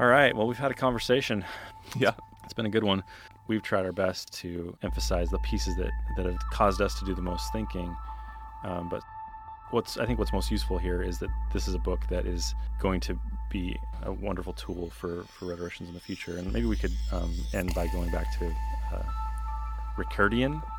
All right. Well, we've had a conversation. Yeah. It's been a good one. We've tried our best to emphasize the pieces that have caused us to do the most thinking. But I think what's most useful here is that this is a book that is going to be a wonderful tool for rhetoricians in the future. And maybe we could end by going back to Ricardian.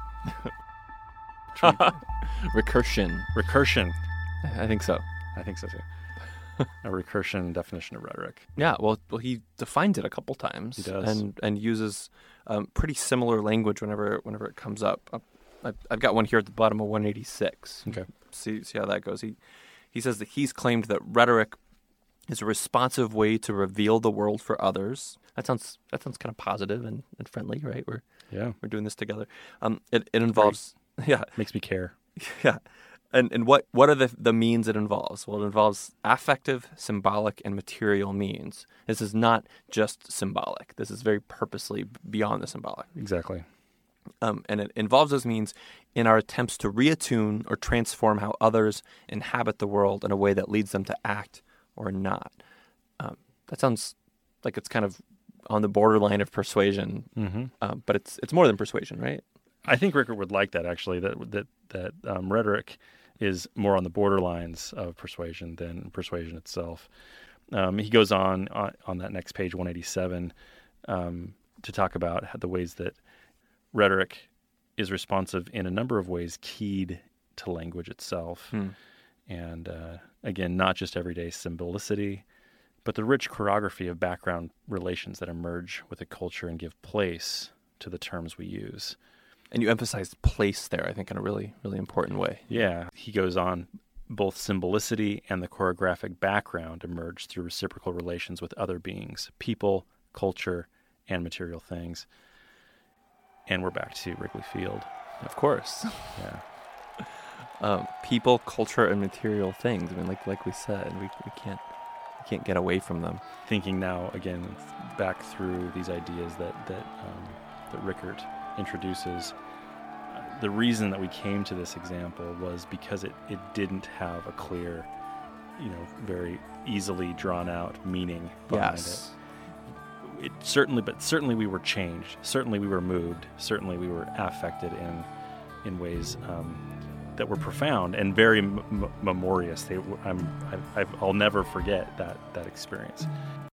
Recursion. I think so. I think so too. A recursion definition of rhetoric. Yeah, well, he defines it a couple times. He does. And uses pretty similar language whenever it comes up. I've got one here at the bottom of 186. Okay. See how that goes. He says that he's claimed that rhetoric is a responsive way to reveal the world for others. That sounds kind of positive and friendly, right? We're doing this together. It involves Makes me care. Yeah. And what are the means it involves? Well, it involves affective, symbolic, and material means. This is not just symbolic. This is very purposely beyond the symbolic. Exactly. And it involves those means in our attempts to reattune or transform how others inhabit the world in a way that leads them to act or not. That sounds like it's kind of on the borderline of persuasion, but it's more than persuasion, right? I think Rickert would like that, actually, that rhetoric is more on the borderlines of persuasion than persuasion itself. He goes on that next page, 187, to talk about the ways that rhetoric is responsive in a number of ways keyed to language itself. And again, not just everyday symbolicity, but the rich choreography of background relations that emerge with a culture and give place to the terms we use. And you emphasized place there, I think, in a really, really important way. Yeah. He goes on, both symbolicity and the choreographic background emerge through reciprocal relations with other beings, people, culture, and material things. And we're back to Wrigley Field. Of course. Yeah. People, culture, and material things. I mean, like we said, we can't get away from them. Thinking now, again, back through these ideas that Rickert introduces, the reason that we came to this example was because it didn't have a clear, very easily drawn out meaning behind it. Certainly we were changed. Certainly we were moved. Certainly we were affected in ways that were profound and very memorious. I'll never forget that experience.